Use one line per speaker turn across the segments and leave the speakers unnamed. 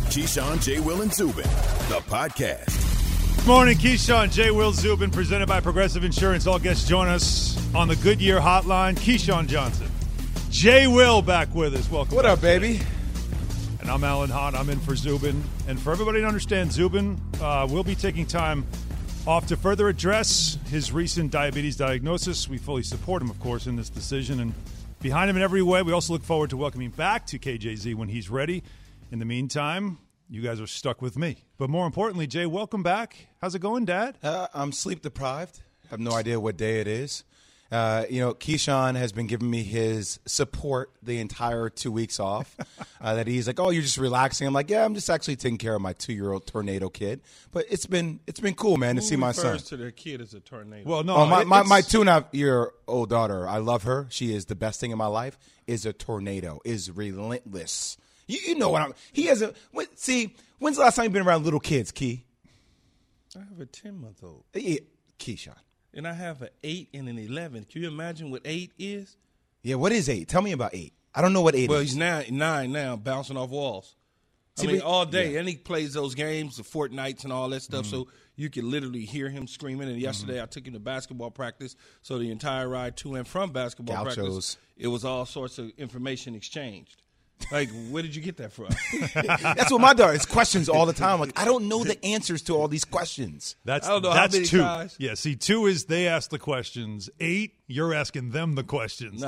Keyshawn, J. Will, and Zubin, the podcast.
Good morning, Keyshawn, J. Will, Zubin, presented by Progressive Insurance. All guests join us on the Goodyear Hotline. Keyshawn Johnson, J. Will back with us. Welcome.
What up, baby?
And I'm Alan Hahn. I'm in for Zubin. And for everybody to understand, Zubin will be taking time off to further address his recent diabetes diagnosis. We fully support him, of course, in this decision and behind him in every way. We also look forward to welcoming back to KJZ when he's ready. In the meantime, you guys are stuck with me. But more importantly, Jay, welcome back. How's it going, Dad?
I'm sleep deprived. I have no idea what day it is. Keyshawn has been giving me his support the entire 2 weeks off. That he's like, oh, you're just relaxing. I'm like, yeah, I'm just actually taking care of my 2-year-old tornado kid. But it's been cool, man, to see my son.
Who refers to their kid as a tornado?
Well, no,
my 2.5-year-old daughter, I love her. She is the best thing in my life. Is a tornado. Is relentless. You know what I'm. He has a. See, when's the last time you've been around little kids, Key?
I have a 10-month-old.
Yeah, Keyshawn.
And I have an 8 and an 11. Can you imagine what 8 is?
Yeah, what is 8? Tell me about 8. I don't know what 8 is.
Well, he's 9 now, bouncing off walls. All day. Yeah. And he plays those games, the Fortnites and all that stuff, so you can literally hear him screaming. And yesterday I took him to basketball practice, so the entire ride to and from basketball practice, it was all sorts of information exchanged. Like, where did you get that from?
That's what my daughter is. Questions all the time. Like, I don't know the answers to all these questions.
That's
how many
2.
Times.
Yeah, see, 2 is they ask the questions. 8, you're asking them the questions.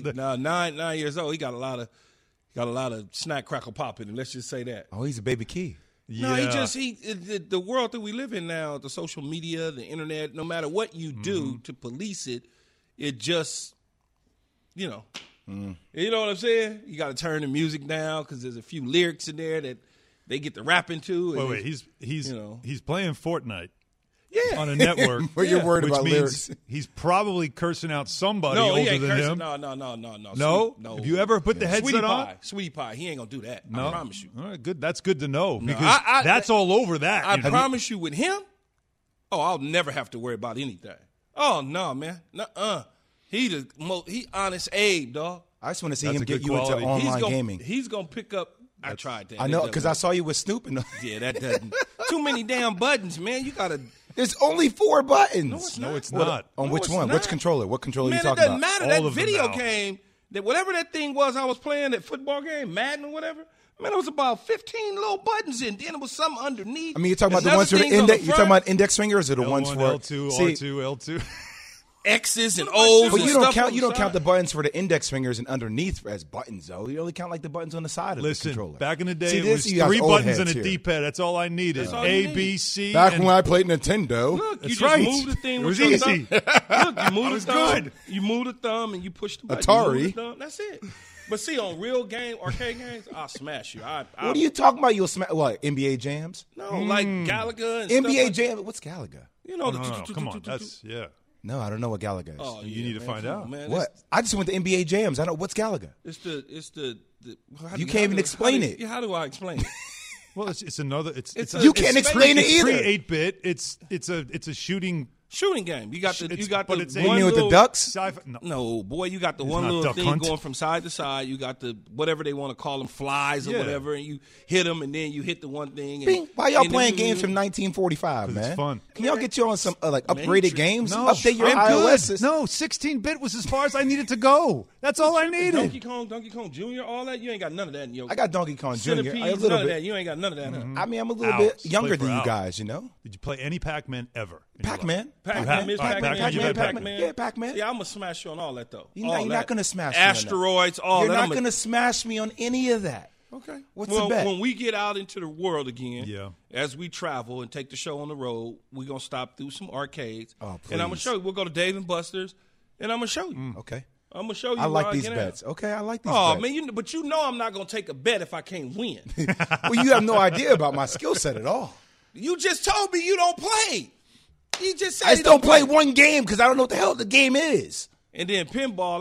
9 years old. He got a lot of snack crackle popping, and let's just say that.
Oh, he's a baby Key.
No, the world that we live in now, the social media, the internet, no matter what you do to police it, it just, you know what I'm saying? You got to turn the music down because there's a few lyrics in there that they get to rapping to.
Wait, he's playing Fortnite.
Yeah.
On a network.
But you're worried about
lyrics.
lyrics.
He's probably cursing out somebody older than him.
No.
No? Have you ever put the headset on?
Sweetie Pie. He ain't going to do that.
No?
I promise you.
All right, good. That's good to know because that's all over that.
I promise you with him, I'll never have to worry about anything. Oh, no, man. Nuh-uh. He honest Abe, dog.
I just want to see him get you into online gaming.
He's going to pick up. I tried that.
I know, because I saw you with Snoop.
Yeah, that doesn't. Too many damn buttons, man. You got to.
There's only 4 buttons.
No, it's not.
On which one?
Not.
Which controller? What controller are you talking about?
Man, it doesn't matter. That video game, that whatever that thing was I was playing, that football game, Madden or whatever, man, it was about 15 little buttons in. Then it was something underneath.
I mean, you're talking about the ones for the index. You're talking about index fingers or the
L1,
ones for
L2, R2, L2.
X's and O's.
But
and
you don't
stuff
count. You don't count the buttons for the index fingers and underneath as buttons, though. You only count like the buttons on the side of the controller.
Back in the day, it was 3 buttons and a D-pad. That's all I needed. A, B, C.
Back when I played Nintendo.
Look,
that's
you
right.
just move the thing.
It was
with your
easy.
Thumb. Look, you move the thumb.
Good.
You move the thumb and you push the button.
Atari.
You move the thumb. That's it. But see, on real arcade games, I'll smash you.
What are you talking about? You'll smash what? NBA Jams?
No, like Galaga and
NBA
stuff like
Jam. What's Galaga?
You know,
No, come on. That's, yeah.
No, I don't know what Galaga is.
Oh,
You need to find out.
Man,
What? I just went to NBA Jams. I don't. What's Galaga?
It's the.
You can't even explain it.
How do I explain it?
Well, it's another.
You can't explain it either.
It's pre-8-bit. It's a shooting
game. You got the.
But it's
You mean with the ducks?
Sci-fi.
No, boy, you got the one
not
little
Duck
thing
Hunt.
going from side to side. You got the whatever they want to call them, flies or
Yeah.
whatever, and you hit them, and then you hit the one thing. And,
Bing. Why y'all
and
playing
then
games from 1945, man?
it's fun.
Can y'all get you on some upgraded
Matrix.
games?
No,
Update your
I'm
iOS
good.
system.
No, 16-bit was as far as I needed to go. That's all I needed.
Donkey Kong Jr., all that? You ain't got none of that in your
I got Donkey Kong Jr.
Centipedes,
A little
none of
bit.
that. You ain't got none of that. Huh?
I mean, I'm a little
Hours.
bit younger
Play for
than you
hours.
guys, you know?
Did you play any Pac-Man ever? in your life?
Pac-Man.
Pac-Man, Miss
Pac-Man.
Pac-Man,
You've had Pac-Man.
Yeah, Pac-Man.
Yeah, I'm going to smash you on all that, though.
You're not going to smash me on that.
Asteroids, all
You're
that.
not going to smash me on any of that.
Okay.
What's
well,
the bet?
When we get out into the world again,
Yeah.
as we travel and take the show on the road, we're going to stop through some arcades.
Oh,
and I'm going to
please.
show you. We'll go to Dave & Buster's, and I'm going to show you.
Okay.
I'm going to show you.
I like
where
these
get
bets.
out.
Okay, I like these
Oh,
bets.
man, but you know I'm not going to take a bet if I can't win.
Well, you have no idea about my skill set at all.
You just told me you don't play. You just said
I
you
just don't play one game because I don't know what the hell the game is.
And then pinball,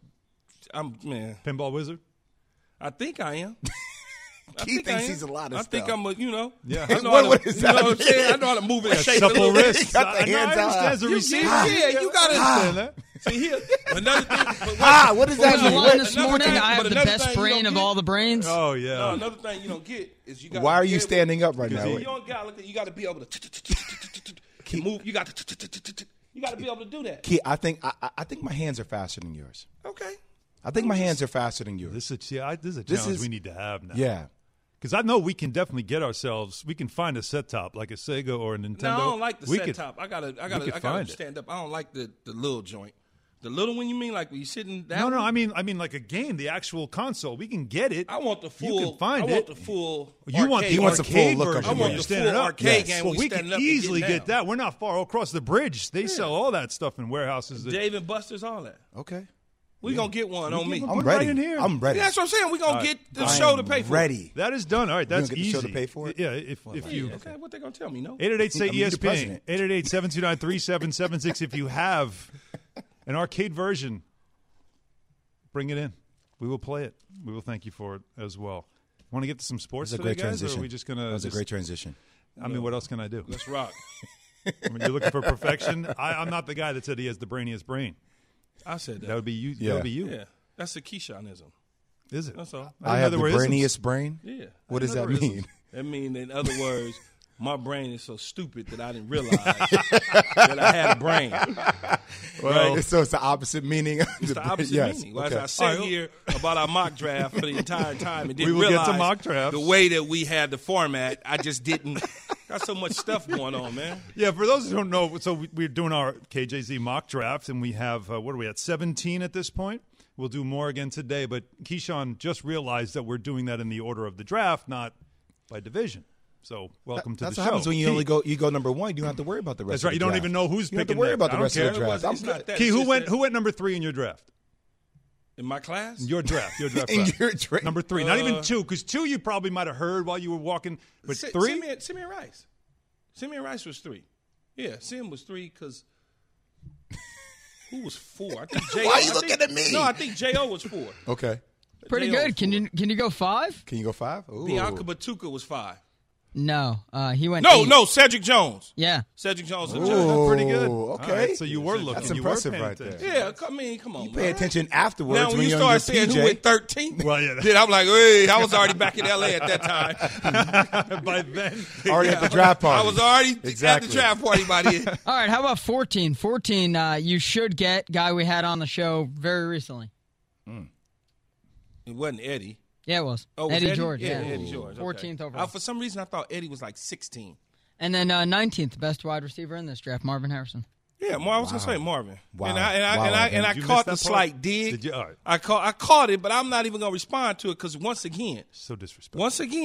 man,
Pinball Wizard?
I think I am.
He thinks he's a lot of
I think
stuff.
I'm a,
Yeah.
I know
What-
how
what
to,
is
you know
that?
what I'm saying? I know how to move and shake a
Supple
little bit.
wrists.
Got the
I know,
hands
I
out.
understand as a
You
receiver.
yeah, you got to
understand that.
See, another thing.
What does that
The
mean?
line this morning,
thing-
I have
but
the
another
best
thing you
brain
don't
of
get-
all the brains.
Oh yeah.
No, another thing you don't get is you got.
Why are you standing up right now?
You don't got. You got to be able to move. You got to be able to do that.
Key, I think my hands are faster than yours.
Okay.
I think my hands are faster than yours.
This is a
This
challenge
is-
we need to have now.
Yeah.
Because I know we can definitely get ourselves. We can find a set top like a Sega or a Nintendo.
No, I don't like the
We
set
could-
top. I gotta
find it.
stand up. I don't like the little joint. The little one, you mean like when you sitting down?
No, I mean like a game, the actual console. We can get it.
I want the full.
You can find
I
it.
want the full.
You want
arcade.
He wants a
arcade
full look
version.
of it.
where
I want
you're
the
standing
full
up.
arcade
Yes.
game.
Well,
we
we
standing
can
up and
easily
getting
get
down.
that. We're not far across the bridge. They sell all that stuff in warehouses.
Dave and Buster's, all that.
Okay.
We gonna get one on me.
Put
I'm
it right
ready.
in here.
I'm ready.
Yeah, that's what I'm saying. We gonna get the
I
show
am
to pay for.
ready.
That is done. All right, that's
gonna get the
easy.
show to pay for it?
Yeah, if you.
Okay, what they gonna tell me? No.
888 say
I mean, you're the
ESPN.
president.
888-729-3776. If you have an arcade version, bring it in. We will play it. We will thank you for it as well. Want to get to some sports
That's a
today,
great
guys?
transition.
Or are we just gonna?
That was a great transition.
I mean, what else can I do?
Let's rock.
I mean, you're looking for perfection. I'm not the guy that said he has the brainiest brain.
I said that.
That would be you.
Yeah.
That would be you.
Yeah, that's the Keyshanism.
Is it?
That's all.
I have the brainiest brain.
Yeah.
What does that mean?
That means, in other words, my brain is so stupid that I didn't realize that I had a brain.
Well, so it's the opposite meaning.
It's the opposite
yes.
meaning. Well,
Okay.
as I sat here about our mock draft for the entire time and didn't
We will get to
realize
mock drafts.
the way that we had the format, I just didn't. Got so much stuff going on, man.
Yeah, for those who don't know, so we're doing our KJZ mock draft, and we have, what are we at, 17 at this point? We'll do more again today, but Keyshawn just realized that we're doing that in the order of the draft, not by division. So welcome to
That's
the
what
show.
happens when you
Key.
only go number one. You don't have to worry about the rest.
That's right.
Of
You
the
don't
draft.
even know who's
You don't have
picking
to worry
next.
about the
I don't
rest of the
care.
draft.
It's not that.
Key,
It's
who
just
went
that
number 3 in your draft?
in my class?
Your draft.
In
class.
your draft.
Number 3. Not even 2, because 2 you probably might have heard while you were walking, but 3?
Simeon Rice. Simeon Rice was 3. Yeah, Sim was 3 because who was 4? I think J.O.
Why are you looking at me?
No, I think J.O. was 4.
Okay.
Pretty
J.O. was
good. Can you go 5?
Can you go 5? Ooh.
Bianca Batuka was 5.
No, he went.
No,
8.
no, Cedric Jones.
Yeah.
Cedric Jones.
Ooh.
was
That's pretty good.
Okay.
All right, so you were looking.
That's
you were
impressive
paying
right there.
attention.
Yeah, I mean, come on.
You pay
man.
attention afterwards
Now, when you
you're on your
start saying
PJ.
who went 13,
Well, yeah.
then I'm like, hey, I was already back in L.A. at that time.
By then,
already at the draft party.
I was already
Exactly.
at the draft party by then.
All right. How about 14? 14. You should get guy we had on the show very recently.
It wasn't Eddie.
Yeah, it was.
Oh, it was
Eddie George.
Yeah,
Yeah,
Eddie George.
14th overall.
For some reason, I thought Eddie was like 16.
And then 19th, best wide receiver in this draft, Marvin Harrison.
Yeah, I was gonna say Marvin.
Wow.
And
Wow.
I
Did you
caught
miss
the
that part?
slight dig.
Did you? All right.
I caught it, but I'm not even gonna respond to it because once again,
So disrespectful.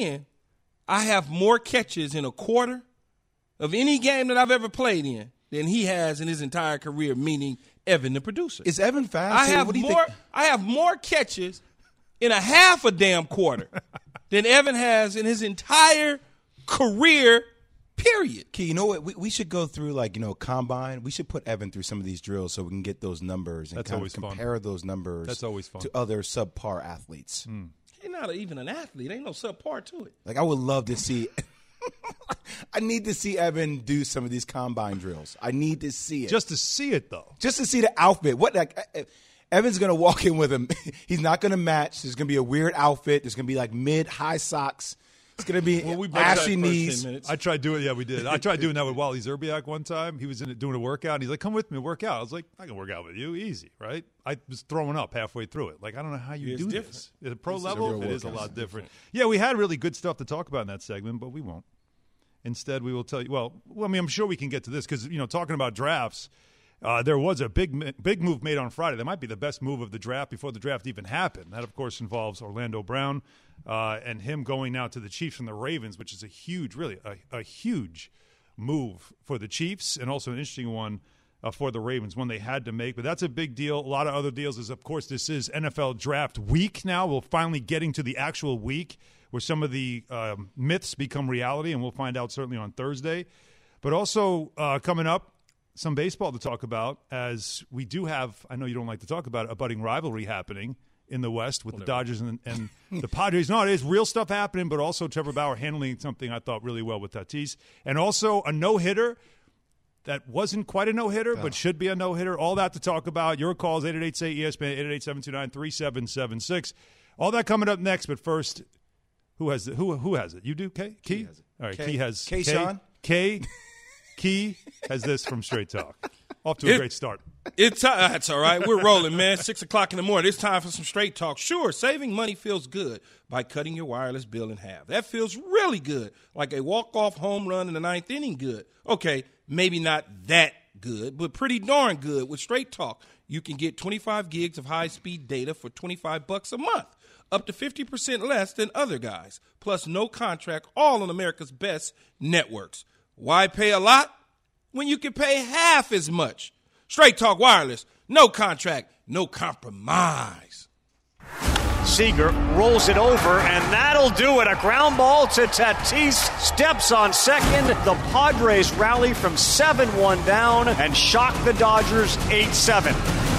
I have more catches in a quarter of any game that I've ever played in than he has in his entire career. Meaning Evan, the producer.
Is Evan fast?
I
Hey,
have
what do you
more.
think?
I have more catches in a half a damn quarter than Evan has in his entire career. Period.
Key, you know what? We should go through combine. We should put Evan through some of these drills so we can get those numbers and
That's
kind
always
of
fun.
compare those numbers.
That's always fun.
To other subpar athletes.
He's not even an athlete. Ain't no subpar to it.
Like I would love to see. I need to see Evan do some of these combine drills. I need to see it
Just to see it, though.
just to see the outfit. Evan's gonna walk in with him. He's not gonna match. There's gonna be a weird outfit. There's gonna be like mid-high socks. It's gonna be
Well, we broke that
ashy
first
knees.
10 minutes.
I tried doing it. Yeah, we did. I tried doing that with Wally Zerbiak one time. He was in it doing a workout, and he's like, come with me, work out. I was like, I can work out with you. Easy, right? I was throwing up halfway through it. Like, I don't know how you
It's
do
different.
this. At a pro
This is a
level,
real
it is a
workout.
lot different. Yeah, we had really good stuff to talk about in that segment, but we won't. Instead, we will tell you, well, I mean, I'm sure we can get to this because, talking about drafts, there was a big move made on Friday. That might be the best move of the draft before the draft even happened. That, of course, involves Orlando Brown and him going now to the Chiefs from the Ravens, which is a huge, really a huge move for the Chiefs and also an interesting one for the Ravens, one they had to make. But that's a big deal. A lot of other deals is, of course, this is NFL draft week now. We're finally getting to the actual week where some of the myths become reality, and we'll find out certainly on Thursday. But also coming up, some baseball to talk about, as we do have, I know you don't like to talk about it, a budding rivalry happening in the West with the Dodgers and the Padres. No, it is real stuff happening, but also Trevor Bauer handling something I thought really well with Tatis. And also a no-hitter that wasn't quite a no-hitter, but should be a no-hitter. All that to talk about. Your calls, 888-SAY-ESPN, 888-729-3776. All that coming up next, but first, who has it? Who has it? You do, Key?
Key has it.
All right,
Key.
Key has
Key
has this from Straight Talk. Off to a great start.
That's all right. We're rolling, man. 6 o'clock in the morning. It's time for some Straight Talk. Sure, saving money feels good by cutting your wireless bill in half. That feels really good, like a walk-off home run in the ninth inning good. Okay, maybe not that good, but pretty darn good with Straight Talk. You can get 25 gigs of high-speed data for $25 a month, up to 50% less than other guys, plus no contract, all on America's best networks. Why pay a lot when you can pay half as much? Straight Talk Wireless, no contract, no compromise.
Seager rolls it over, and that'll do it. A ground ball to Tatis. Steps on second. The Padres rally from 7-1 down and shock the Dodgers 8-7.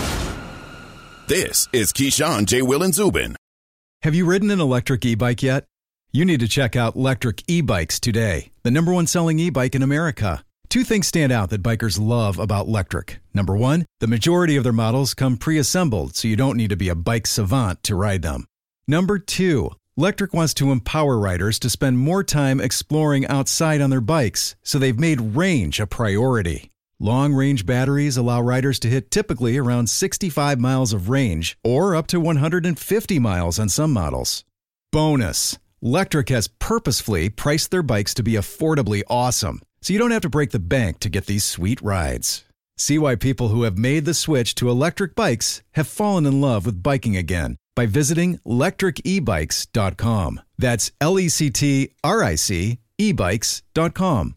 This is Keyshawn, J. Will, and Zubin.
Have you ridden an electric e-bike yet? You need to check out Lectric E-Bikes today, the #1 selling e-bike in America. Two things stand out that bikers love about Lectric. Number one, the majority of their models come pre-assembled, so you don't need to be a bike savant to ride them. Number two, Lectric wants to empower riders to spend more time exploring outside on their bikes, so they've made range a priority. Long-range batteries allow riders to hit typically around 65 miles of range, or up to 150 miles on some models. Bonus, Lectric has purposefully priced their bikes to be affordably awesome, so you don't have to break the bank to get these sweet rides. See why people who have made the switch to electric bikes have fallen in love with biking again by visiting lectricebikes.com. That's LECTRIC ebikes.com.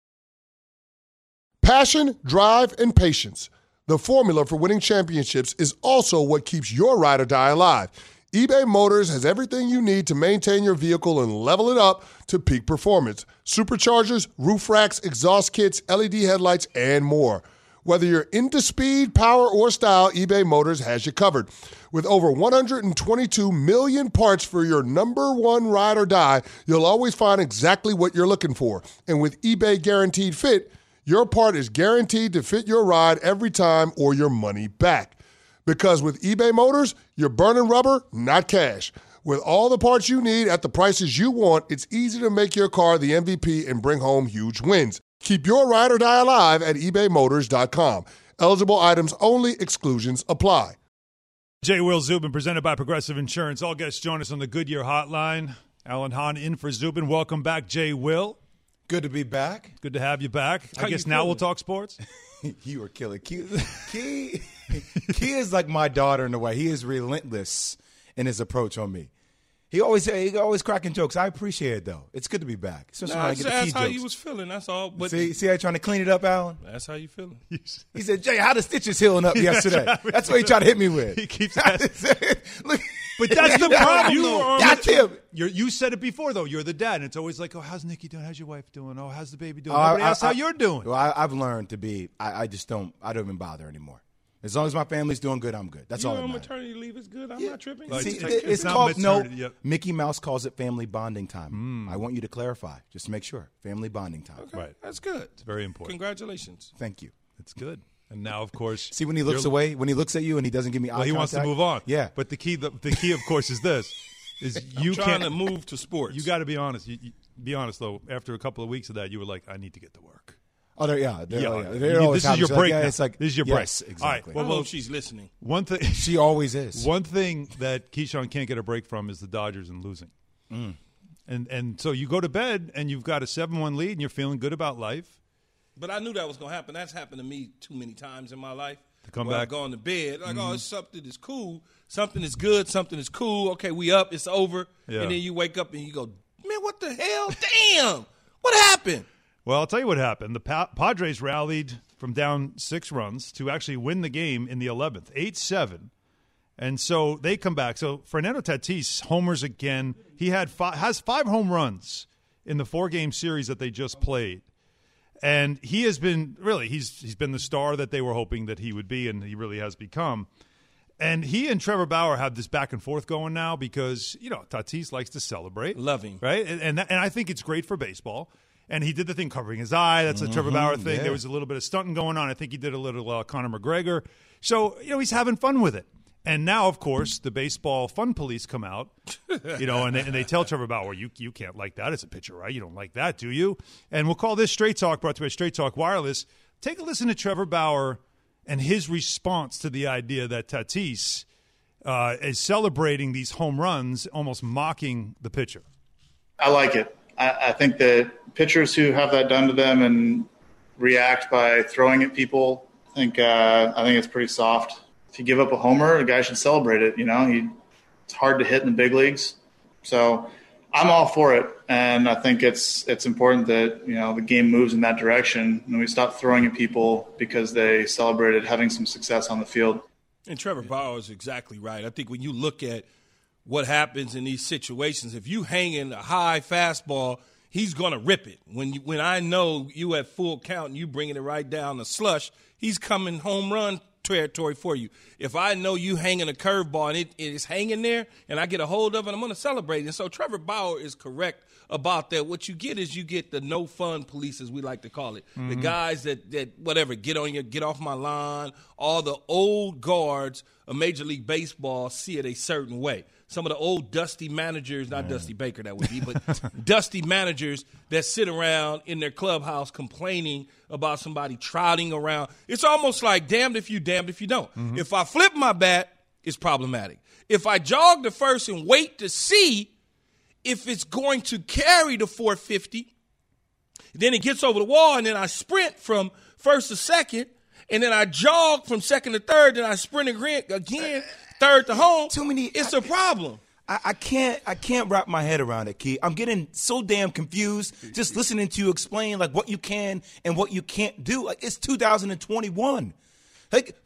Passion, drive, and patience. The formula for winning championships is also what keeps your ride or die alive. eBay Motors has everything you need to maintain your vehicle and level it up to peak performance. Superchargers, roof racks, exhaust kits, LED headlights, and more. Whether you're into speed, power, or style, eBay Motors has you covered. With over 122 million parts for your number one ride or die, you'll always find exactly what you're looking for. And with eBay Guaranteed Fit, your part is guaranteed to fit your ride every time or your money back. Because with eBay Motors, you're burning rubber, not cash. With all the parts you need at the prices you want, it's easy to make your car the MVP and bring home huge wins. Keep your ride or die alive at ebaymotors.com. Eligible items only. Exclusions apply.
J. Will Zubin, presented by Progressive Insurance. All guests join us on the Goodyear Hotline. Alan Hahn in for Zubin. Welcome back, J. Will.
Good to be back.
Good to have you back. I guess now we'll talk sports.
You are killing. Key is like my daughter in a way. He is relentless in his approach on me. He always cracking jokes. I appreciate it, though. It's good to be back. Especially when I get the key
That's how
jokes.
you was feeling, that's all. But
See how you trying to clean it up, Alan?
that's how you feeling.
He said, Jay, how the stitches healing up yesterday? That's what he tried to hit me with.
He keeps asking.
Look,
But that's the problem, though.
That's him.
You said it before, though. You're the dad, and it's always like, oh, how's Nikki doing? How's your wife doing? Oh, how's the baby doing? Nobody asks how you're doing.
Well, I've learned to be, I don't even bother anymore. As long as my family's doing good, I'm good. That's all that
You know,
matters.
maternity leave is good. I'm not tripping.
Like,
See,
it's
it's
not
called,
maternity, yep.
Mickey Mouse calls it family bonding time. I want you to clarify, just to make sure. Family bonding time.
Okay,
Right.
that's good.
It's very important.
Congratulations.
Thank you.
It's good. And now, of course,
See, when he looks away, when he looks at you and he doesn't give me eye
well, he wants to
contact?
move on.
Yeah.
But the key, of course, is this: is you
Trying
can't
to move to sports.
You got to be honest. You be honest, though. After a couple of weeks of that, you were like, I need to get to work.
Oh, they're
This is your break.
Yeah,
now.
it's like
This is your
yes,
break.
exactly.
All right.
I hope she's listening.
One thing.
She always is.
One thing that Keyshawn can't get a break from is the Dodgers and losing. And so you go to bed and you've got a 7-1 lead and you're feeling good about life.
But I knew that was going to happen. That's happened to me too many times in my life.
To come
where
back.
I've gone to bed. Like, oh, it's something is cool. Something is good. Something is cool. Okay, we up. It's over.
Yeah.
And then you wake up and you go, man, what the hell? Damn. What happened?
Well, I'll tell you what happened. The Padres rallied from down 6 runs to actually win the game in the 11th, 8-7. And so they come back. So Fernando Tatis homers again. He has 5 home runs in the 4-game series that they just played. And he has been really he's been the star that they were hoping that he would be, and he really has become. And he and Trevor Bauer have this back and forth going now because, Tatis likes to celebrate.
Love him.
Right? And I think it's great for baseball. And he did the thing covering his eye. That's a Trevor Bauer thing. There was a little bit of stunting going on. I think he did a little Conor McGregor. So, he's having fun with it. And now, of course, the baseball fun police come out, and they tell Trevor Bauer, you can't like that as a pitcher, right? You don't like that, do you? And we'll call this Straight Talk, brought to you by Straight Talk Wireless. Take a listen to Trevor Bauer and his response to the idea that Tatis is celebrating these home runs, almost mocking the pitcher.
I like it. I think that pitchers who have that done to them and react by throwing at people, I think it's pretty soft. If you give up a homer, a guy should celebrate it. It's hard to hit in the big leagues. So I'm all for it. And I think it's important that, the game moves in that direction and we stop throwing at people because they celebrated having some success on the field.
And Trevor Bauer is exactly right. I think when you look at what happens in these situations, if you hang in a high fastball, he's going to rip it. When I know you at full count and you bringing it right down the slush, he's coming home run territory for you. If I know you hanging a curveball and it is hanging there and I get a hold of it, I'm going to celebrate. And so Trevor Bauer is correct about that. What you get is you get the no fun police, as we like to call it. The guys that whatever, get off my lawn. All the old guards of Major League Baseball see it a certain way. Some of the old dusty managers, not Dusty Baker that would be, but dusty managers that sit around in their clubhouse complaining about somebody trotting around. It's almost like damned if you don't. If I flip my bat, it's problematic. If I jog to first and wait to see if it's going to carry the 450, then it gets over the wall, and then I sprint from first to second, and then I jog from second to third, then I sprint again third to home. It's a problem.
I can't wrap my head around it, Key. I'm getting so damn confused just listening to you explain like what you can and what you can't do. Like, it's 2021. Like,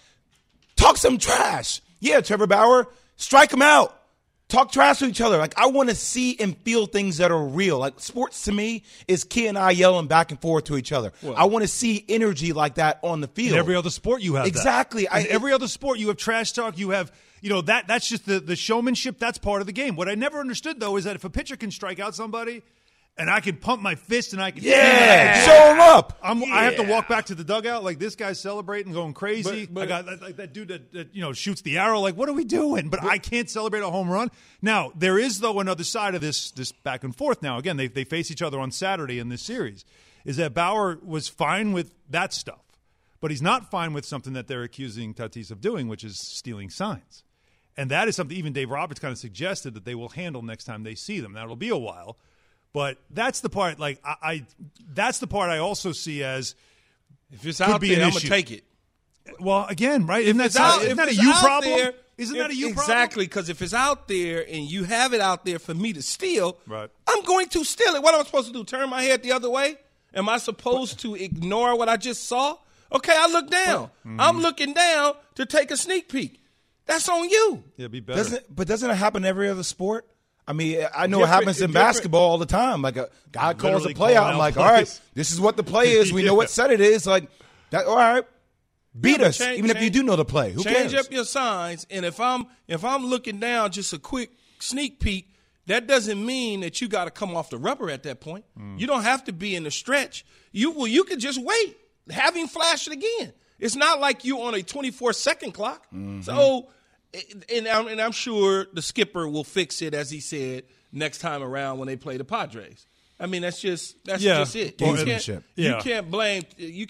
talk some trash. Yeah, Trevor Bauer, strike him out. Talk trash to each other. Like, I want to see and feel things that are real. Like, sports to me is Key and I yelling back and forth to each other. Well, I want to see energy like that on the field.
In every other sport you have
exactly.
In every other sport you have trash talk. You have, that's just the showmanship. That's part of the game. What I never understood, though, is that if a pitcher can strike out somebody and I can pump my fist and I can
show him up.
I have to walk back to the dugout like this guy's celebrating, going crazy. But I got like that dude that shoots the arrow. Like, what are we doing? But I can't celebrate a home run. Now there is though another side of this back and forth. Now again, they face each other on Saturday in this series. Is that Bauer was fine with that stuff, but he's not fine with something that they're accusing Tatis of doing, which is stealing signs. And that is something even Dave Roberts kind of suggested that they will handle next time they see them. Now it'll be a while. But that's the part, like that's the part I also see as
if it's out there, I'm gonna take it.
Well, again, right? Isn't that a you problem? Isn't that a you problem?
Exactly, because if it's out there and you have it out there for me to steal,
right,
I'm going to steal it. What am I supposed to do? Turn my head the other way? Am I supposed to ignore what I just saw? Okay, I look down. I'm looking down to take a sneak peek. That's on you.
Yeah, be better.
Doesn't it happen in every other sport? I mean, I know it happens in basketball all the time. Like a guy calls a play out. I'm like, all right, this is what the play is. We know what set it is. Like, that, all right, beat us. Even if you do know the play, who cares?
Change up your signs. And if I'm looking down, just a quick sneak peek, that doesn't mean that you got to come off the rubber at that point. You don't have to be in the stretch. You could just wait, have him flash it again. It's not like you on a 24-second clock. So. And I'm sure the skipper will fix it, as he said, next time around when they play the Padres. I mean, that's just it. You can't blame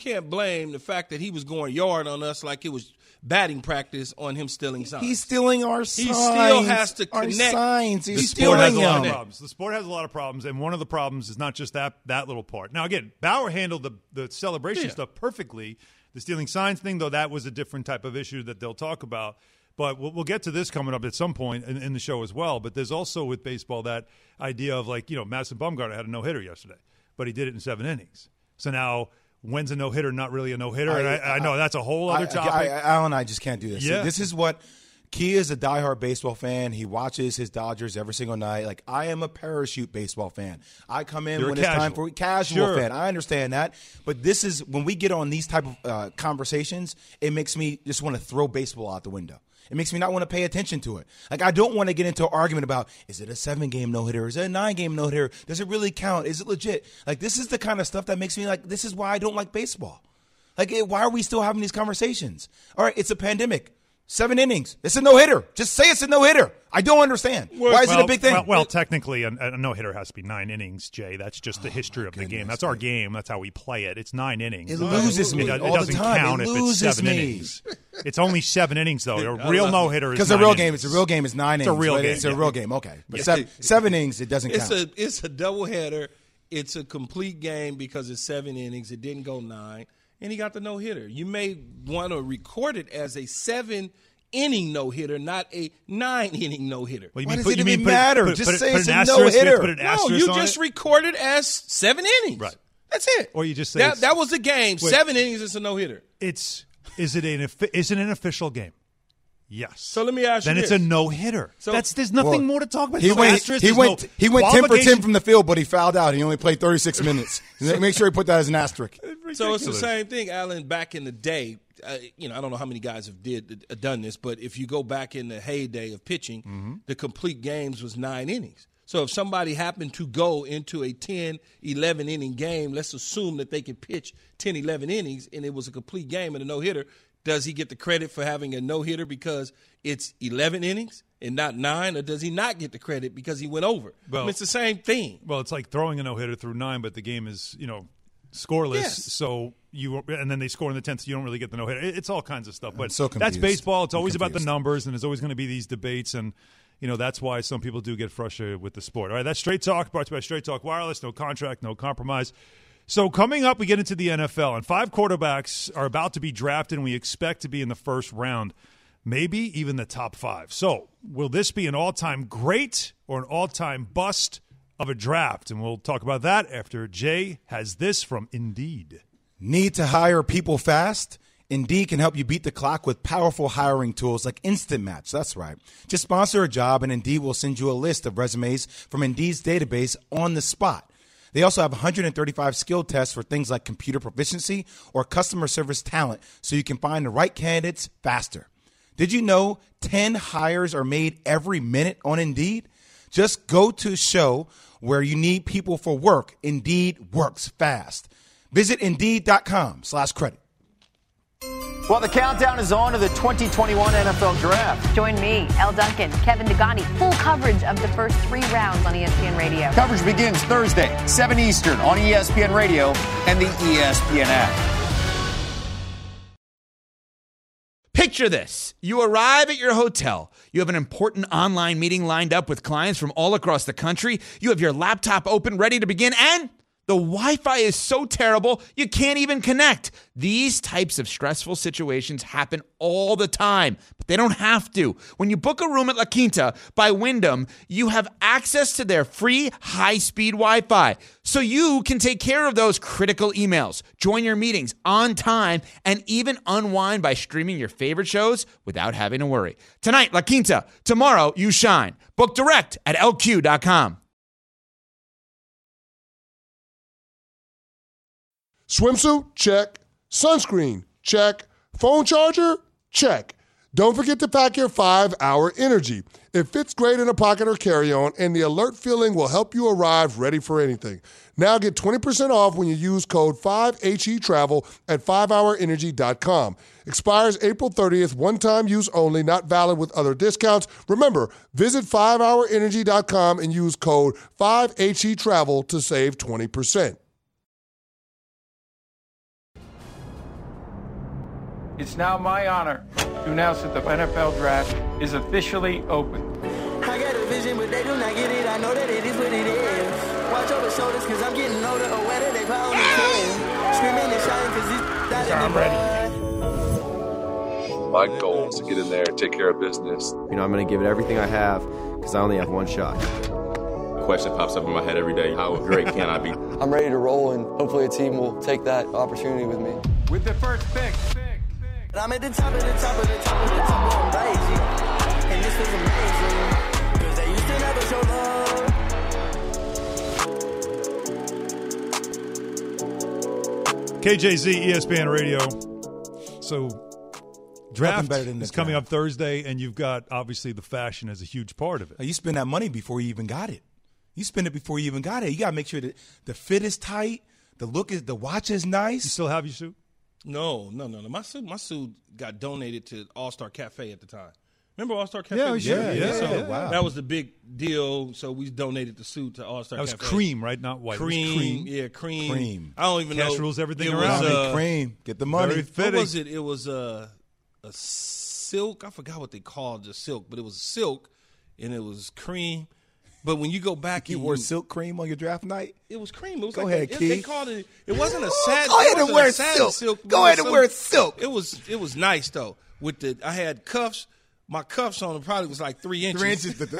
the fact that he was going yard on us like it was batting practice on him stealing signs.
He's stealing our signs.
He still has to connect.
Our signs.
The sport has a lot of problems. The sport has a lot of problems, and one of the problems is not just that little part. Now, again, Bauer handled the celebration stuff perfectly. The stealing signs thing, though, that was a different type of issue that they'll talk about. But we'll get to this coming up at some point in the show as well. But there's also with baseball that idea of like, Madison Bumgarner had a no-hitter yesterday, but he did it in 7 innings. So now when's a no-hitter not really a no-hitter? I know that's a whole other topic.
Al and I just can't do this.
Yeah.
See, this is what Key is a diehard baseball fan. He watches his Dodgers every single night. Like, I am a parachute baseball fan. I come in when it's time for casual fan. I understand that. But this is when we get on these type of conversations, it makes me just want to throw baseball out the window. It makes me not want to pay attention to it. Like, I don't want to get into an argument about, is it a 7-game no-hitter? Is it a 9-game no-hitter? Does it really count? Is it legit? Like, this is the kind of stuff that makes me like, this is why I don't like baseball. Like, why are we still having these conversations? All right, it's a pandemic. 7 innings. It's a no-hitter. Just say it's a no-hitter. I don't understand. Why is it a big thing?
Well, technically, a no-hitter has to be 9 innings, Jay. That's just the history of the game. That's our game. That's how we play it. It's 9 innings.
It loses me all the time.
It doesn't count if it's 7 innings. It's only 7 innings, though. A real no-hitter is 9 innings. Because
a real game, it's a real game. It's 9 innings.
It's a real game.
It's a real game. Okay. But 7 innings, it doesn't count.
It's a doubleheader. It's a complete game because it's 7 innings. It didn't go 9. And he got the no-hitter. You may want to record it as a 7-inning no-hitter, not a 9-inning no-hitter.
Why does it even matter? Just say it's a no-hitter.
No, you just record it as 7 innings.
Right.
That's it.
Or you just say
that was the game. Wait, 7 innings, it's a no-hitter.
Is it an official game? Yes.
So let me ask you
then
this.
It's a no-hitter. So, there's nothing more to talk about.
He went 10 for 10 from the field, but he fouled out. He only played 36 minutes. Make sure he put that as an asterisk.
So it's the same thing, Alan, back in the day. I don't know how many guys have done this, but if you go back in the heyday of pitching, the complete games was 9 innings. So if somebody happened to go into a 10, 11-inning game, let's assume that they can pitch 10, 11 innings, and it was a complete game and a no-hitter, does he get the credit for having a no-hitter because it's 11 innings and not 9, or does he not get the credit because he went over? Well, it's the same thing.
Well, it's like throwing a no-hitter through 9, but the game is, scoreless.
Yes.
So and then they score in the 10th, so you don't really get the no-hitter. It's all kinds of stuff. But
so
that's baseball. It's always about the numbers, and there's always going to be these debates, and that's why some people do get frustrated with the sport. All right, that's Straight Talk, brought to you by Straight Talk Wireless. No contract, no compromise. So coming up, we get into the NFL, and 5 quarterbacks are about to be drafted, and we expect to be in the first round, maybe even the top 5. So will this be an all-time great or an all-time bust of a draft? And we'll talk about that after Jay has this from Indeed.
Need to hire people fast? Indeed can help you beat the clock with powerful hiring tools like Instant Match. That's right. Just sponsor a job, and Indeed will send you a list of resumes from Indeed's database on the spot. They also have 135 skill tests for things like computer proficiency or customer service talent, so you can find the right candidates faster. Did you know 10 hires are made every minute on Indeed? Just go to show where you need people for work. Indeed works fast. Visit Indeed.com/credit.
Well, the countdown is on to the 2021 NFL Draft.
Join me, Elle Duncan, Kevin Degani. Full coverage of the first 3 rounds on ESPN Radio.
Coverage begins Thursday, 7 Eastern on ESPN Radio and the ESPN app.
Picture this. You arrive at your hotel. You have an important online meeting lined up with clients from all across the country. You have your laptop open, ready to begin, and the Wi-Fi is so terrible, you can't even connect. These types of stressful situations happen all the time, but they don't have to. When you book a room at La Quinta by Wyndham, you have access to their free high-speed Wi-Fi, so you can take care of those critical emails, join your meetings on time, and even unwind by streaming your favorite shows without having to worry. Tonight, La Quinta. Tomorrow, you shine. Book direct at LQ.com.
Swimsuit? Check. Sunscreen? Check. Phone charger? Check. Don't forget to pack your 5-Hour Energy. It fits great in a pocket or carry-on, and the alert feeling will help you arrive ready for anything. Now get 20% off when you use code 5HETRAVEL at 5hourenergy.com. Expires April 30th, one-time use only, not valid with other discounts. Remember, visit 5hourenergy.com and use code 5HETRAVEL to save 20%.
It's now my honor to announce that the NFL Draft is officially open.
I got a vision, but they do not get it. I know that it is what it is. Watch over shoulders, cause I'm getting older. Or whether they pound the tail. Screaming and shouting, cause it's
I'm ready.
My goal is to get in there and take care of business.
I'm going to give it everything I have because I only have one shot.
The question pops up in my head every day. How great can I be?
I'm ready to roll, and hopefully a team will take that opportunity with me.
With the first pick.
I'm at the top of the top of the top of the top, I'm rising. And this was amazing, cause they used to never show love.
KJZ, ESPN Radio. So Draft
better than the
is coming
draft.
up Thursday, and you've got, obviously, the fashion as a huge part of it.
You spend that money before you even got it. You spend it before you even got it. You got to make sure that the fit is tight, the watch is nice.
You still have your suit?
No. My suit got donated to All-Star Cafe at the time. Remember All-Star Cafe?
Yeah.
Wow. That was the big deal. So we donated the suit to All-Star Cafe.
That was cream, right? Not white.
Cream.
It was
Cream.
Cream.
I don't even know.
Cash rules everything
it
around.
Was,
cream. Get the money.
Very fitting.
What was it? It was a silk. I forgot what they called the silk, but it was silk, and it was cream. But when you go back,
You wore silk cream on your draft night?
It was cream. It was
Go
like
ahead, Keith.
they called it. It wasn't a satin.
Go ahead
it
and
wasn't
wear
a satin
silk.
But
Go
it
ahead
was
and wear silk.
It was nice though. I had cuffs. My cuffs on it probably was like 3 inches.
3 inches. That's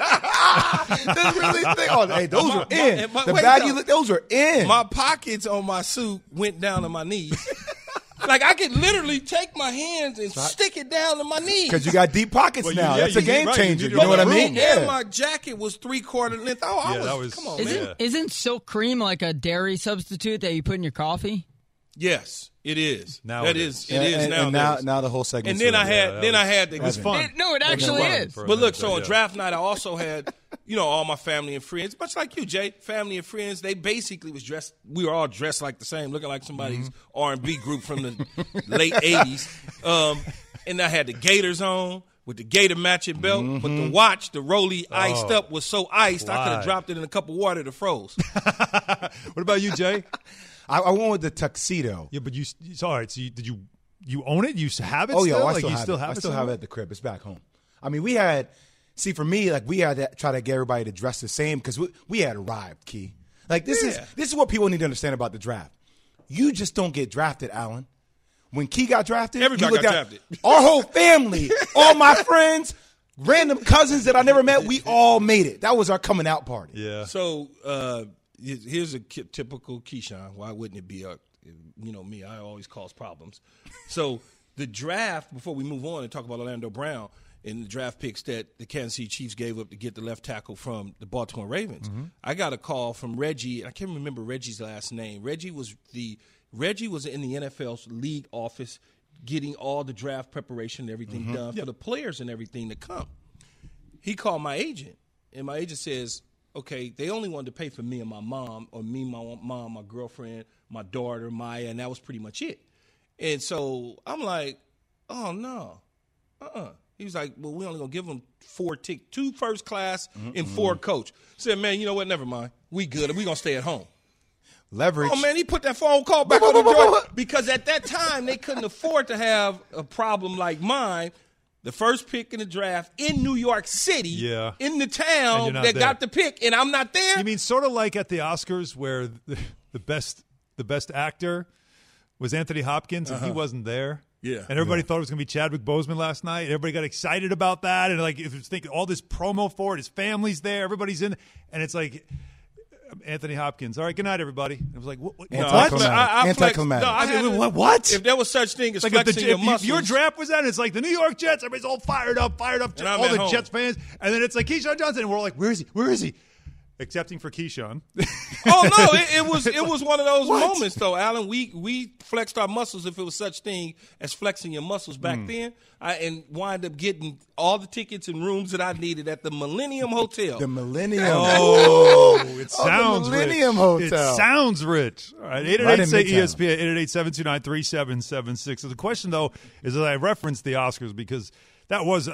really thick. Oh, hey, those are in. Those are in.
My pockets on my suit went down to my knees. Like I could literally take my hands and stick it down to my knees.
Because you got deep pockets now. That's a game changer. You know what I mean?
And my jacket was 3/4 length. Come on, man.
Isn't silk cream like a dairy substitute that you put in your coffee?
Yes, it is.
Now
it is. It is now.
Now the whole segment.
And then I had
it was fun.
No, it actually is.
But look, so on draft night, I also had, all my family and friends, much like you, Jay, family and friends. They basically was dressed. We were all dressed like the same, looking like somebody's R&B group from the late '80s. And I had the Gators on with the Gator matching belt, but the watch, the Rolly iced up, was so iced I could have dropped it in a cup of water to froze.
What about you, Jay?
I went with the tuxedo.
Yeah, but all right. So did you own it? You have it?
Oh
still?
yeah,
I still have it.
I still have it at the crib. It's back home. I mean, we had for me, like we had to try to get everybody to dress the same because we had arrived. Key, like this is what people need to understand about the draft. You just don't get drafted, Alan. When Key got drafted,
everybody got drafted.
Our whole family, all my friends, random cousins that I never met, we all made it. That was our coming out party.
Yeah.
So here's a typical Keyshawn. Why wouldn't it be me? I always cause problems. So the draft, before we move on and talk about Orlando Brown and the draft picks that the Kansas City Chiefs gave up to get the left tackle from the Baltimore Ravens, I got a call from Reggie. I can't remember Reggie's last name. Reggie was in the NFL's league office getting all the draft preparation and everything done for the players and everything to come. He called my agent, and my agent says, okay, they only wanted to pay for me and my mom, or me, my mom, my girlfriend, my daughter, Maya, and that was pretty much it. And so I'm like, oh, no. He was like, well, we only going to give them 2 first class and 4 coach. Said, man, you know what? Never mind. We good. We going to stay at home.
Leverage.
Oh, man, he put that phone call back on the door because at that time they couldn't afford to have a problem like mine. The first pick in the draft in New York City, in the town that got the pick, and I'm not there.
You mean sort of like at the Oscars where the best actor was Anthony Hopkins and he wasn't there?
Yeah.
And everybody thought it was going to be Chadwick Boseman last night. Everybody got excited about that. And like, thinking all this promo for it, his family's there, everybody's in. And it's like, Anthony Hopkins. All right, good night, everybody. It was like, what?
Anticlimactic. What?
If there was such thing as
like
flexing your muscles.
If your draft was that, it's like the New York Jets. Everybody's all fired up, all the Jets fans. And then it's like Keyshawn Johnson. And we're all like, where is he? Excepting for Keyshawn.
Oh, no, it was one of those moments, though, Alan. We flexed our muscles if it was such thing as flexing your muscles back then. And wind up getting all the tickets and rooms that I needed at the Millennium Hotel.
The Millennium.
Oh, it sounds
the Millennium
rich.
Hotel.
It sounds rich. All right, 888-SAY-ESPN, 888-729-3776. So the question, though, is that I referenced the Oscars because that was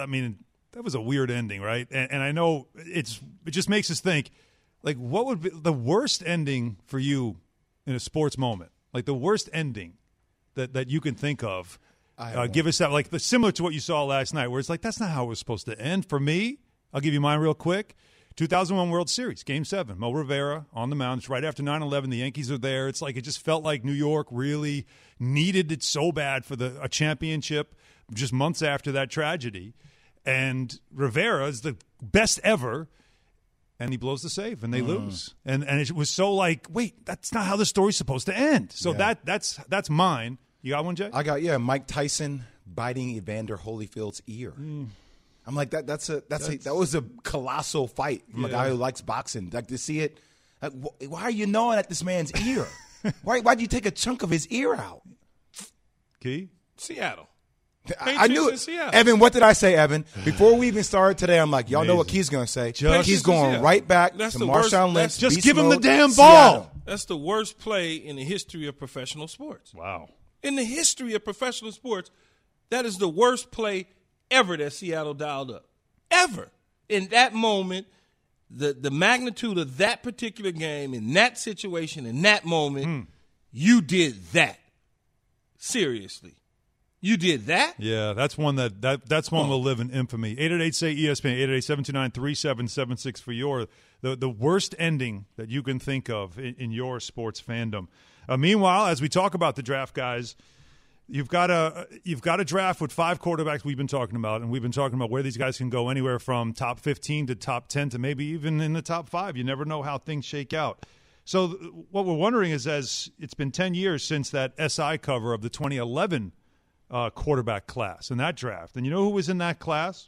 a weird ending, right? And I know it just makes us think, like, what would be the worst ending for you in a sports moment? Like the worst ending that you can think of. Give us that, like similar to what you saw last night, where it's like, that's not how it was supposed to end. For me, I'll give you mine real quick. 2001 World Series, Game 7, Mo Rivera on the mound. It's right after 9/11. The Yankees are there. It's like it just felt like New York really needed it so bad for a championship just months after that tragedy. And Rivera is the best ever. And he blows the save, and they lose. And it was so like, wait, that's not how the story's supposed to end. So that's mine. You got one, Jay?
I got Mike Tyson biting Evander Holyfield's ear. I'm like that was a colossal fight from a guy who likes boxing. Like to see it. Like, why are you gnawing at this man's ear? Why'd you take a chunk of his ear out?
Key?
Seattle.
I knew
in
it.
Seattle.
Evan, what did I say, Evan? Before we even started today, I'm like, y'all know what Key's going to say. He's going right back to Marshawn Lynch.
Just give him the damn
Seattle.
ball.
That's the worst play in the history of professional sports.
Wow.
In the history of professional sports, that is the worst play ever that Seattle dialed up. Ever. In that moment, the magnitude of that particular game, in that situation, in that moment, you did that. Seriously. You did that?
Yeah, that's one that's one will live in infamy. 888-SAY-ESPN, 888-729-3776 for the worst ending that you can think of in your sports fandom. Meanwhile, as we talk about the draft, guys, you've got a draft with 5 quarterbacks we've been talking about, and we've been talking about where these guys can go anywhere from top 15 to top 10 to maybe even in the top 5. You never know how things shake out. So what we're wondering is, as it's been 10 years since that SI cover of the 2011 quarterback class in that draft. And you know who was in that class?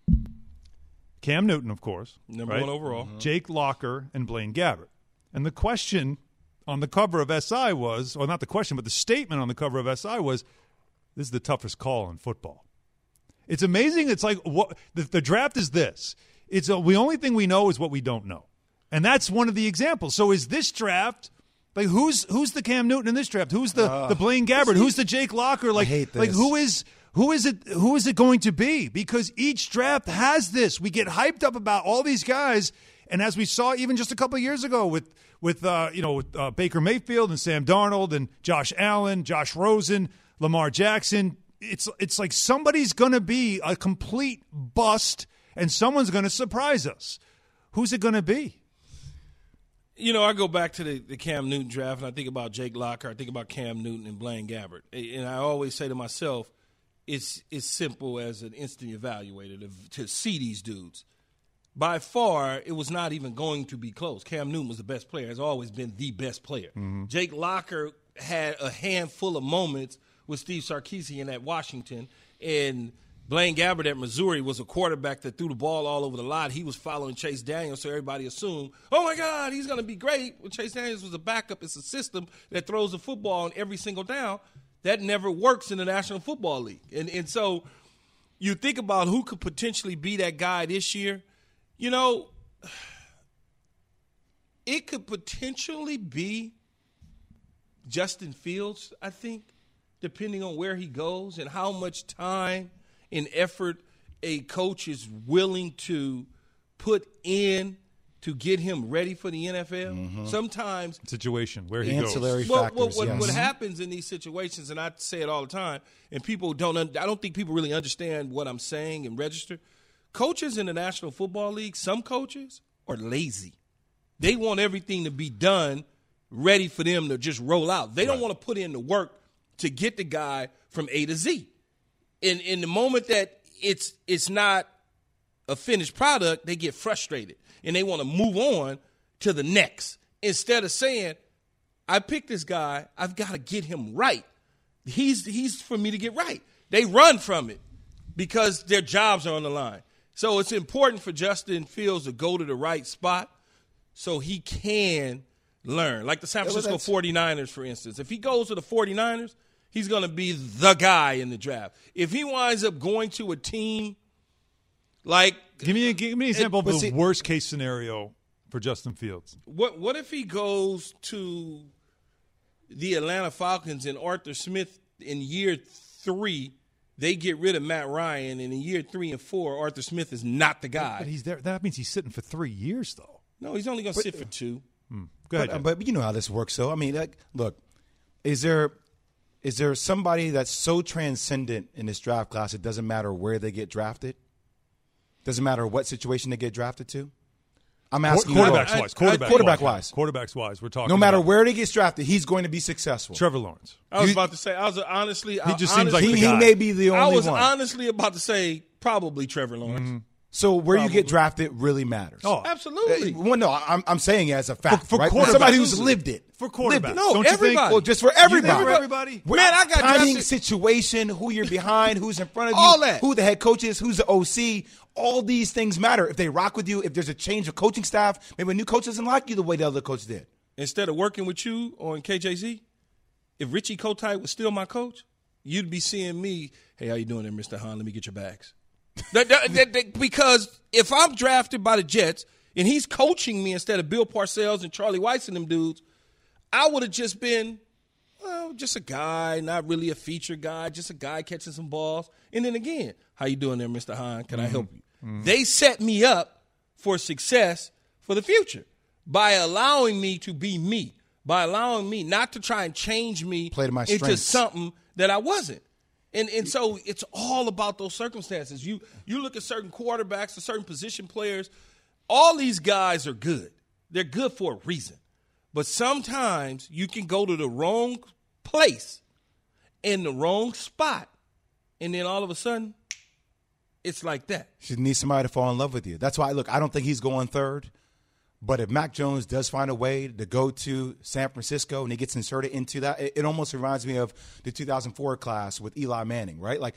Cam Newton, of course.
Number 1 overall.
Jake Locker and Blaine Gabbert. And the question on the cover of SI was, or not the question, but the statement on the cover of SI was, this is the toughest call in football. It's amazing. It's like what the draft is this. The only thing we know is what we don't know. And that's one of the examples. So is this draft – like who's the Cam Newton in this draft? Who's the Blaine Gabbert? Who's the Jake Locker? Like,
I hate this.
Like who is it going to be? Because each draft has this. We get hyped up about all these guys, and as we saw even just a couple of years ago with Baker Mayfield and Sam Darnold and Josh Allen, Josh Rosen, Lamar Jackson, it's like somebody's going to be a complete bust, and someone's going to surprise us. Who's it going to be?
You know, I go back to the Cam Newton draft, and I think about Jake Locker. I think about Cam Newton and Blaine Gabbert. And I always say to myself, it's simple as an instant evaluator to see these dudes. By far, it was not even going to be close. Cam Newton was the best player, has always been the best player. Mm-hmm. Jake Locker had a handful of moments with Steve Sarkisian at Washington, and Blaine Gabbert at Missouri was a quarterback that threw the ball all over the lot. He was following Chase Daniels, so everybody assumed, oh, my God, he's going to be great. Well, Chase Daniels was a backup. It's a system that throws the football on every single down. That never works in the National Football League. And so you think about who could potentially be that guy this year. You know, it could potentially be Justin Fields, I think, depending on where he goes and how much time and effort a coach is willing to put in to get him ready for the NFL. Mm-hmm. Sometimes
situation where he
ancillary
goes.
factors.
What happens in these situations, and I say it all the time, and people don't. I don't think people really understand what I'm saying and register. Coaches in the National Football League, some coaches are lazy. They want everything to be done, ready for them to just roll out. They don't want to put in the work to get the guy from A to Z. In the moment that it's not a finished product, they get frustrated and they want to move on to the next instead of saying, I picked this guy, I've got to get him right. He's for me to get right. They run from it because their jobs are on the line. So it's important for Justin Fields to go to the right spot so he can learn. Like the San Francisco 49ers, for instance. If he goes to the 49ers, he's going to be the guy in the draft. If he winds up going to a team like –
Give me an example of the worst-case scenario for Justin Fields.
What if he goes to the Atlanta Falcons and Arthur Smith in year 3, they get rid of Matt Ryan, and in year 3 and 4, Arthur Smith is not the guy.
But he's there. That means he's sitting for 3 years, though.
No, he's only going to sit for 2.
Go ahead.
But you know how this works, though. I mean, look, is there somebody that's so transcendent in this draft class it doesn't matter where they get drafted? Doesn't matter what situation they get drafted to? I'm asking
Quarterbacks wise, we're talking.
No matter where they get drafted, he's going to be successful.
Trevor Lawrence.
I was about to say, he
just seems like the guy.
He may be the only one.
I was honestly about to say probably Trevor Lawrence.
Mm-hmm.
So where you get drafted really matters.
Oh, absolutely.
Well, no, I'm saying it as a fact,
for
right?
Somebody
who's lived it.
For quarterbacks.
No,
don't
everybody.
You think?
Well, just for everybody.
Everybody.
Man, I got
timing,
drafted.
situation, who you're behind, who's in front of you,
All that.
who the head coach is, who's the OC. All these things matter. If they rock with you, if there's a change of coaching staff, maybe a new coach doesn't like you the way the other coach did.
Instead of working with you on KJZ, if Richie Kotite was still my coach, you'd be seeing me, hey, how you doing there, Mr. Hahn? Let me get your bags. Because if I'm drafted by the Jets and he's coaching me instead of Bill Parcells and Charlie Weiss and them dudes, I would have just been, well, just a guy, not really a featured guy, just a guy catching some balls. And then again, how you doing there, Mr. Hahn? Can I help you? Mm-hmm. They set me up for success for the future by allowing me to be me, by allowing me not to try and change me into something that I wasn't. And so it's all about those circumstances. You look at certain quarterbacks or certain position players, all these guys are good. They're good for a reason. But sometimes you can go to the wrong place in the wrong spot, and then all of a sudden, it's like that.
You need somebody to fall in love with you. That's why, look, I don't think he's going third. But if Mac Jones does find a way to go to San Francisco and he gets inserted into that, it almost reminds me of the 2004 class with Eli Manning, right? Like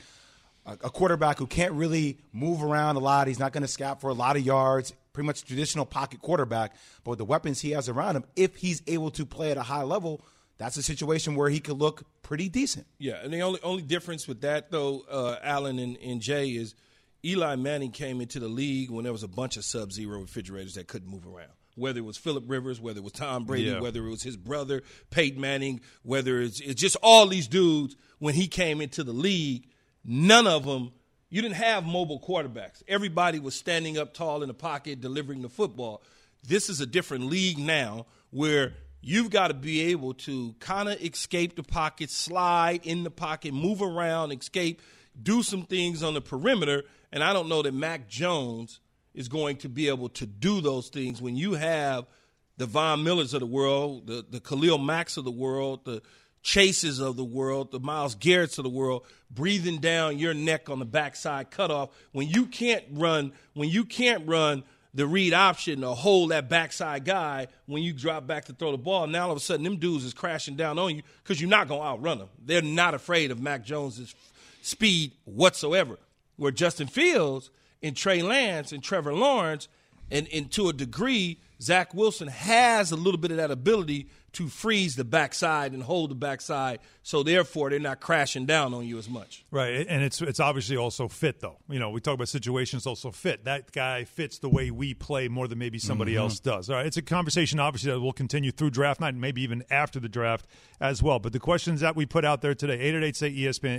a quarterback who can't really move around a lot. He's not going to scout for a lot of yards, pretty much traditional pocket quarterback. But with the weapons he has around him, if he's able to play at a high level, that's a situation where he could look pretty decent.
Yeah, and the only difference with that, though, Alan and Jay, is Eli Manning came into the league when there was a bunch of Sub-Zero refrigerators that couldn't move around. Whether it was Phillip Rivers, whether it was Tom Brady, whether it was his brother, Peyton Manning, whether it's just all these dudes, when he came into the league, none of them, you didn't have mobile quarterbacks. Everybody was standing up tall in the pocket, delivering the football. This is a different league now where you've got to be able to kind of escape the pocket, slide in the pocket, move around, escape, do some things on the perimeter. And I don't know that Mac Jones is going to be able to do those things when you have the Von Millers of the world, the Khalil Macks of the world, the Chases of the world, the Myles Garretts of the world, breathing down your neck on the backside cutoff. When you can't run the read option or hold that backside guy when you drop back to throw the ball, now all of a sudden them dudes is crashing down on you because you're not going to outrun them. They're not afraid of Mac Jones' speed whatsoever. Where Justin Fields and Trey Lance and Trevor Lawrence, and to a degree, Zach Wilson has a little bit of that ability to freeze the backside and hold the backside, so therefore they're not crashing down on you as much.
Right, and it's obviously also fit, though. You know, we talk about situations also fit. That guy fits the way we play more than maybe somebody else does. All right, it's a conversation, obviously, that will continue through draft night and maybe even after the draft as well. But the questions that we put out there today, 888-SAY-ESPN,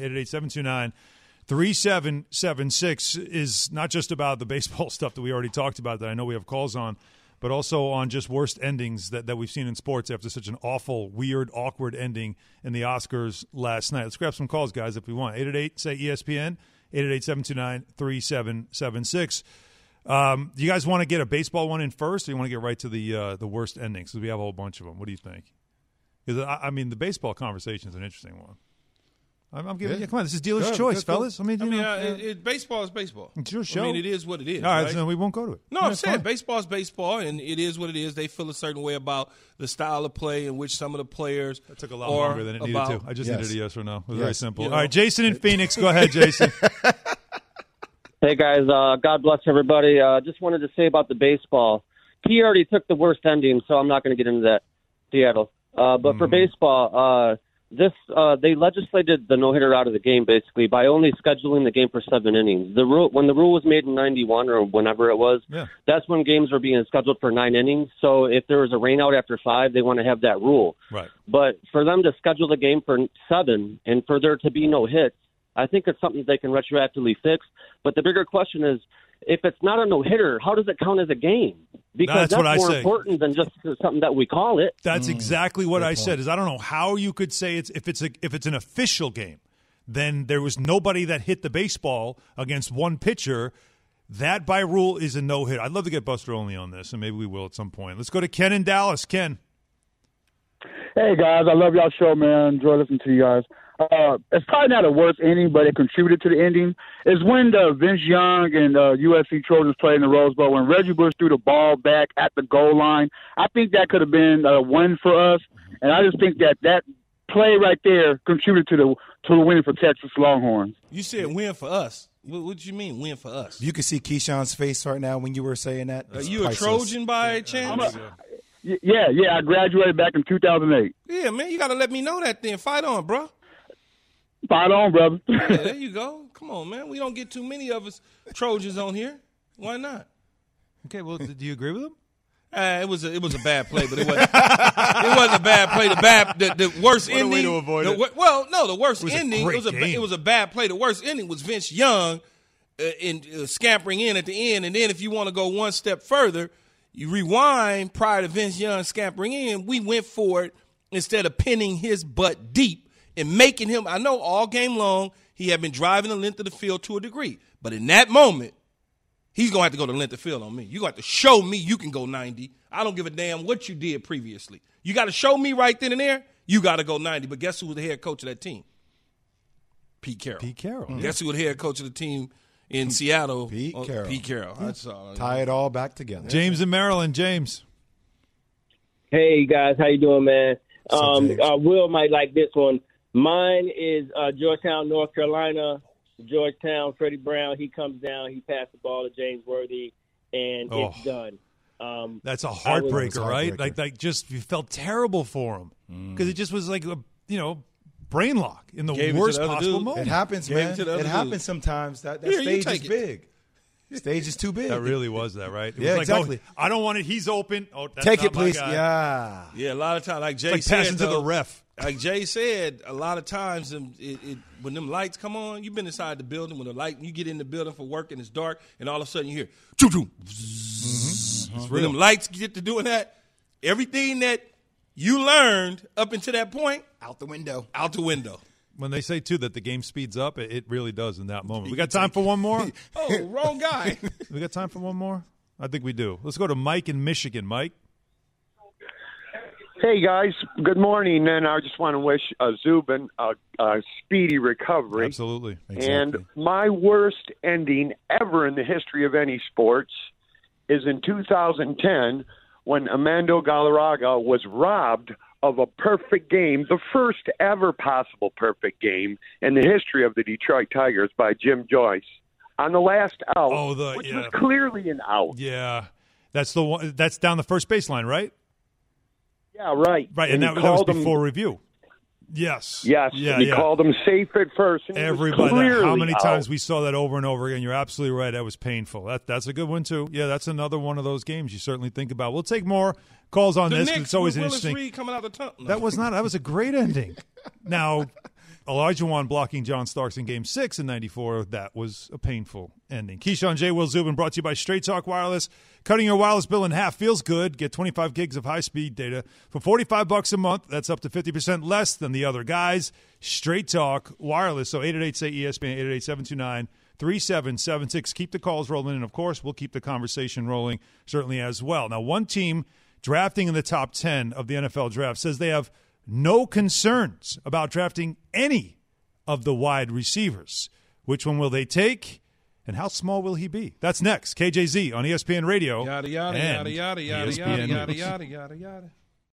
888-729-3776, is not just about the baseball stuff that we already talked about that I know we have calls on, but also on just worst endings that we've seen in sports after such an awful, weird, awkward ending in the Oscars last night. Let's grab some calls, guys, if we want. 888-SAY-ESPN, 888-729-3776. Do you guys want to get a baseball one in first, or you want to get right to the worst endings? Because we have a whole bunch of them. What do you think? Because, I mean, the baseball conversation is an interesting one. I'm giving you, come on, this is dealer's choice, fellas.
Baseball is baseball.
It's your show.
I mean, it is what it is.
All right, so we won't go to it.
No, I'm saying baseball is baseball, and it is what it is. They feel a certain way about the style of play in which some of the players
That took a lot longer than it needed to. I just needed a yes or no. It was very simple.
You know.
All right, Jason in Phoenix. Go ahead, Jason.
Hey, guys. God bless everybody. Just wanted to say about the baseball. He already took the worst ending, so I'm not going to get into that, Seattle. But for baseball, they legislated the no-hitter out of the game basically by only scheduling the game for 7 innings. When the rule was made in 91 or whenever it was, that's when games were being scheduled for 9 innings. So if there was a rainout after 5, they want to have that rule.
Right.
But for them to schedule the game for 7 and for there to be no hits, I think it's something they can retroactively fix. But the bigger question is, if it's not a no-hitter, how does it count as a game? Because that's more important than just something that we call it.
That's exactly what I said. Is I don't know how you could say if it's an official game, then there was nobody that hit the baseball against one pitcher. That by rule is a no-hit. I'd love to get Buster Olney on this, and maybe we will at some point. Let's go to Ken in Dallas. Ken.
Hey guys, I love y'all show, man. Enjoy listening to you guys. It's probably not a worst ending, but it contributed to the ending, is when the Vince Young and USC Trojans played in the Rose Bowl, when Reggie Bush threw the ball back at the goal line. I think that could have been a win for us, and I just think that play right there contributed to the win for Texas Longhorns.
You said win for us. What do you mean win for us?
You can see Keyshawn's face right now when you were saying that.
Are you priceless. A Trojan by chance?
Yeah, I graduated back in 2008.
Yeah, man, you got to let me know that then. Fight on, bro.
Spot on, brother.
Yeah, there you go. Come on, man. We don't get too many of us Trojans on here. Why not?
Okay, well, do you agree with him?
It was a bad play, but it wasn't. It wasn't a bad play. The worst
what
ending.
A way to avoid it.
The worst ending.
It
was a bad play. The worst ending was Vince Young scampering in at the end, and then if you want to go one step further, you rewind prior to Vince Young scampering in. We went for it instead of pinning his butt deep and making him. I know all game long he had been driving the length of the field to a degree, but in that moment, he's going to have to go the length of field on me. You're going to have to show me you can go 90. I don't give a damn what you did previously. You got to show me right then and there, you got to go 90. But guess who was the head coach of that team? Pete Carroll. Guess who was the head coach of the team in Seattle?
Pete Carroll.
Pete Carroll. That's all.
Tie it all back together.
James in Maryland. James.
Hey, guys. How you doing, man?
James?
Will might like this one. Mine is Georgetown, North Carolina. Georgetown, Freddie Brown, he comes down, he passed the ball to James Worthy, and it's done.
That's a heartbreaker, right? Like just you felt terrible for him because it just was like a brain lock in the worst possible moment.
It happens, man. It happens sometimes. That stage is big. Stage is too big.
That really was that, right? It
yeah,
was like,
exactly.
I don't want it. He's open. Oh, that's
take
not
it, please.
My guy.
Yeah.
A lot of times, like Jay
it's like
said,
passing to the ref.
Like Jay said, a lot of times when them lights come on, you've been inside the building when you get in the building for work and it's dark, and all of a sudden you hear choo choo. When them lights get to doing that, everything that you learned up until that point
out the window.
Out the window.
When they say too that the game speeds up, it really does in that moment. We got time for one more?
Oh, wrong guy.
We got time for one more? I think we do. Let's go to Mike in Michigan. Mike.
Hey, guys. Good morning, and I just want to wish Zubin a speedy recovery.
Absolutely.
And my worst ending ever in the history of any sports is in 2010 when Armando Galarraga was robbed of a perfect game, the first ever possible perfect game in the history of the Detroit Tigers by Jim Joyce on the last out, which was clearly an out.
Yeah. That's the one. That's down the first baseline, right?
Yeah, right.
Right, and that was before review. Yes.
Yes.
Yeah,
he called him safe at first. And
everybody. How many times we saw that over and over again? You're absolutely right. That was painful. That's a good one, too. Yeah, that's another one of those games you certainly think about. We'll take more calls on this. It's always interesting.
Reed coming out the tunnel.
That was a great ending. Now, Olajuwon blocking John Starks in Game 6 in 94, that was a painful ending. Keyshawn, J. Will, Zubin, brought to you by Straight Talk Wireless. Cutting your wireless bill in half feels good. Get 25 gigs of high-speed data for $45 a month. That's up to 50% less than the other guys. Straight Talk Wireless. So 888-SAY-ESPN, 888-729-3776. Keep the calls rolling, and, of course, we'll keep the conversation rolling certainly as well. Now, one team drafting in the top 10 of the NFL draft says they have no concerns about drafting any of the wide receivers. Which one will they take, and how small will he be? That's next. KJZ on ESPN Radio.
Yada, yada, yada, yada, yada, yada, yada, yada, yada, yada.